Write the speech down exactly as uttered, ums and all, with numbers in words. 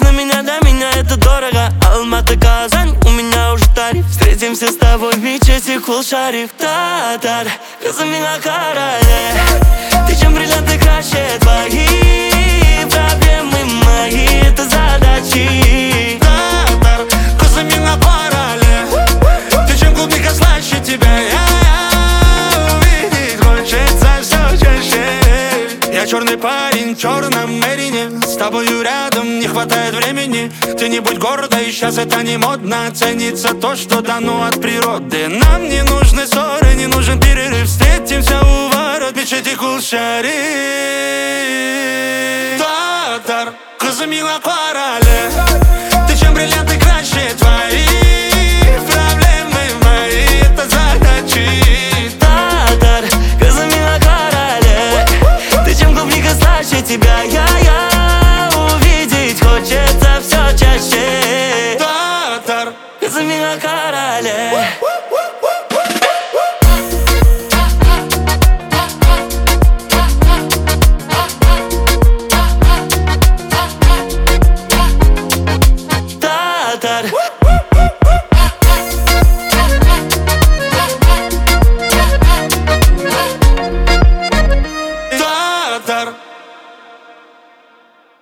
на меня, для меня это дорого. Алматы, Казань, у меня уже тариф. Встретимся с тобой в мечети Кул-Шариф. Татар, кызым миңа карале. Ты чем бриллианты краще, твои проблемы мои, это задачи. Татар, кызым миңа карале. Ты чем клубника слаще, тебя я увидеть хочется все чаще. Я черный парень в черном Мерине, с тобою рядом не хватает времени. Ты не будь гордой, сейчас это не модно. Ценится то, что дано от природы. Нам не нужны ссоры, не нужен перерыв. Встретимся у ворот мечети Кул-Шариф. Татар, кызым миңа карале. Ты чем бриллианты краще, твои проблемы мои, это задачи. Татар, кызым миңа карале. Ты чем клубника слаще, тебя я